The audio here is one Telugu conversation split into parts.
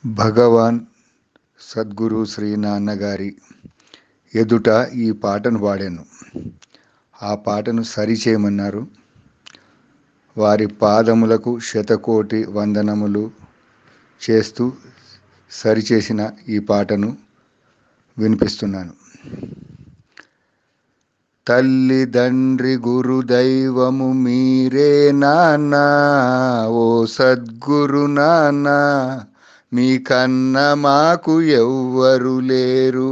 భగవాన్ సద్గురు శ్రీ నాన్నగారి ఎదుట ఈ పాటను పాడాను. ఆ పాటను సరిచేయమన్నారు. వారి పాదములకు శతకోటి వందనములు చేస్తూ సరిచేసిన ఈ పాటను వినిపిస్తున్నాను. తల్లిదండ్రి గురుదైవము మీరే నాన్న, ఓ సద్గురు నాన్న, మీకన్న మాకు ఎవ్వరు లేరు.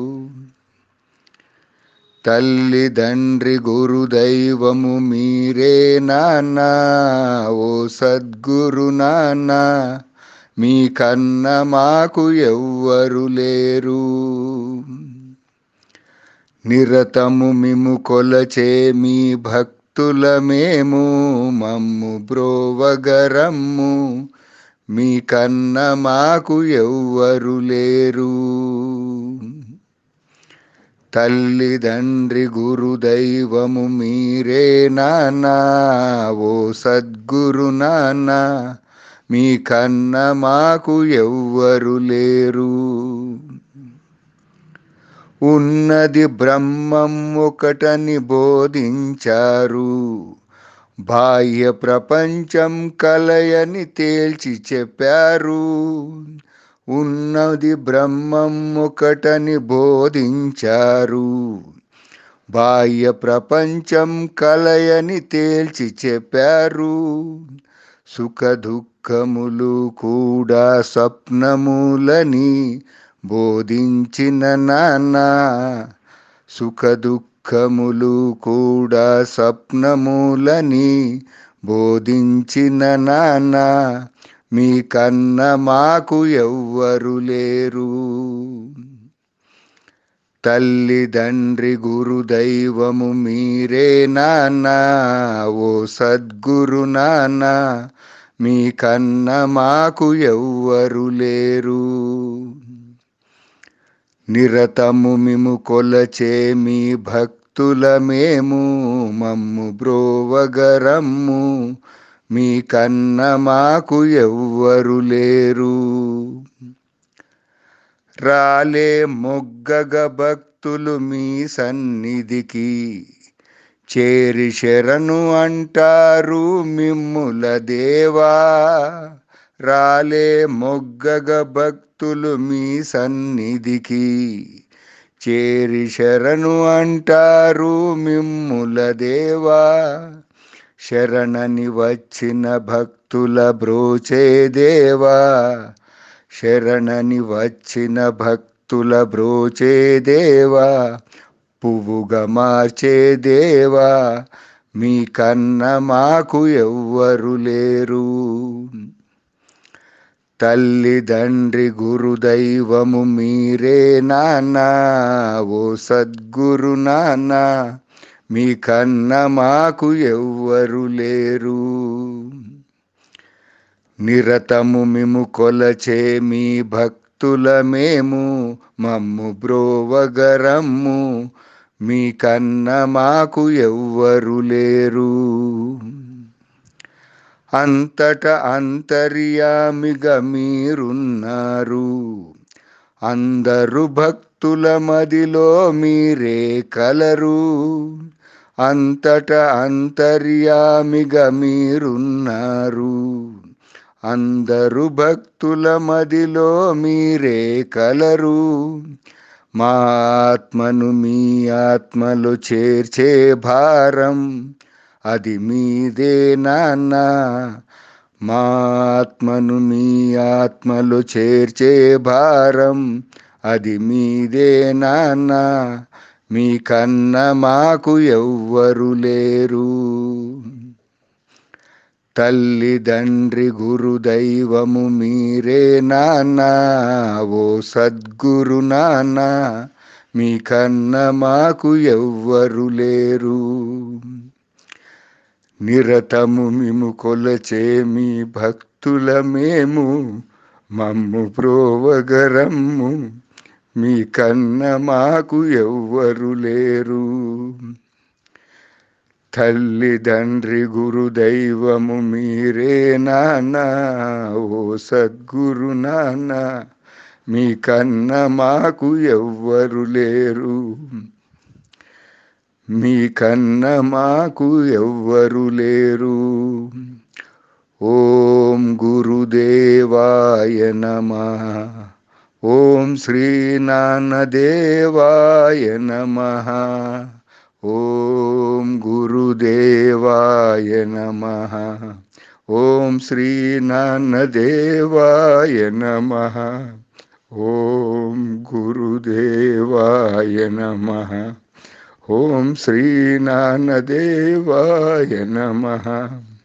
తల్లిదండ్రి గురుదైవము మీరే నాన్న, ఓ సద్గురు నాన్న, మీకన్న మాకు ఎవ్వరు లేరు. నిరతము మిము కొలచే మీ భక్తులమేము, మమ్ము బ్రోవగరమ్ము, మీకన్న మాకు ఎవ్వరు లేరు. తల్లిదండ్రి గురుదైవము మీరే నాన్న, ఓ సద్గురు నాన్న, మీకన్న మాకు ఎవ్వరు లేరు. ఉన్నది బ్రహ్మం ఒకటని బోధించారు, బాహ్య ప్రపంచం కలయని తేల్చి చెప్పారు. ఉన్నది బ్రహ్మం ఒకటని బోధించారు, బాహ్య ప్రపంచం కలయని తేల్చి చెప్పారు. సుఖ దుఃఖములు కూడా స్వప్నములని బోధించిన నాన్న, సుఖ దుఃఖములు కూడా స్వప్నములని బోధించిన నాన్న, మీకన్న మాకు ఎవ్వరు లేరు. తల్లిదండ్రి గురుదైవము మీరే నాన్న, ఓ సద్గురు నాన్న, మీకన్న మాకు ఎవ్వరు లేరు. నిరతము మిము కొలచే మీ భక్తులమేము, మమ్ము బ్రోవగరమ్ము, మీకన్న మాకు ఎవ్వరు లేరు. రాలే మొగ్గగ భక్తులు మీ సన్నిధికి, చేరి శరణు అంటారు మిమ్ముల దేవా. రాలే మొగ్గగ భక్తులు మీ సన్నిధికి, చేరి శరణు అంటారు మిమ్ముల దేవా. శరణని వచ్చిన భక్తుల బ్రోచే దేవా, శరణని వచ్చిన భక్తుల బ్రోచే దేవా, పువ్వుగా మార్చే దేవా, మీకన్న మాకు ఎవ్వరు లేరు. తల్లిదండ్రి గురుదైవము మీరే నాన్న, ఓ సద్గురు నాన్న, మీకన్న మాకు ఎవ్వరు లేరు. నిరతము మిము కొలచే మీ భక్తులమేము, మమ్ము బ్రోవగరమ్ము, మీకన్న మాకు ఎవ్వరు లేరు. అంతట అంతర్యామిగా మీరున్నారు, అందరు భక్తుల మదిలో మీరే కలరు. అంతట అంతర్యామిగా మీరున్నారు, అందరు భక్తుల మదిలో మీరే కలరు. మా ఆత్మను మీ ఆత్మలో చేర్చే భారం అది మీదే నాన్న, మా ఆత్మను మీ ఆత్మలో చేర్చే భారం అది మీదే నాన్న, మీకన్న మాకు ఎవ్వరు లేరు. తల్లిదండ్రి గురుదైవము మీరే నాన్న, ఓ సద్గురు నాన్న, మీకన్న మాకు ఎవ్వరు లేరు. నిరతము మిము కొలచే మీ భక్తులమేము, మమ్ము ప్రోవగరమ్ము, మీకన్న మాకు ఎవ్వరు లేరు. తల్లిదండ్రి గురుదైవము మీరే నాన్న, ఓ సద్గురు నాన్న, మీకన్న మాకు ఎవ్వరు లేరు, మీకన్న మాకు ఎవ్వరు లేరు. ఓం గురుదేవాయ నమః. ఓం శ్రీ నాన్నదేవాయ నమః. ఓం గురుదేవాయ నమః. ఓం శ్రీ నాన్నదేవాయ నమః. ఓం గురుదేవాయ నమః. ఓం శ్రీ నాన్నదేవాయ నమః.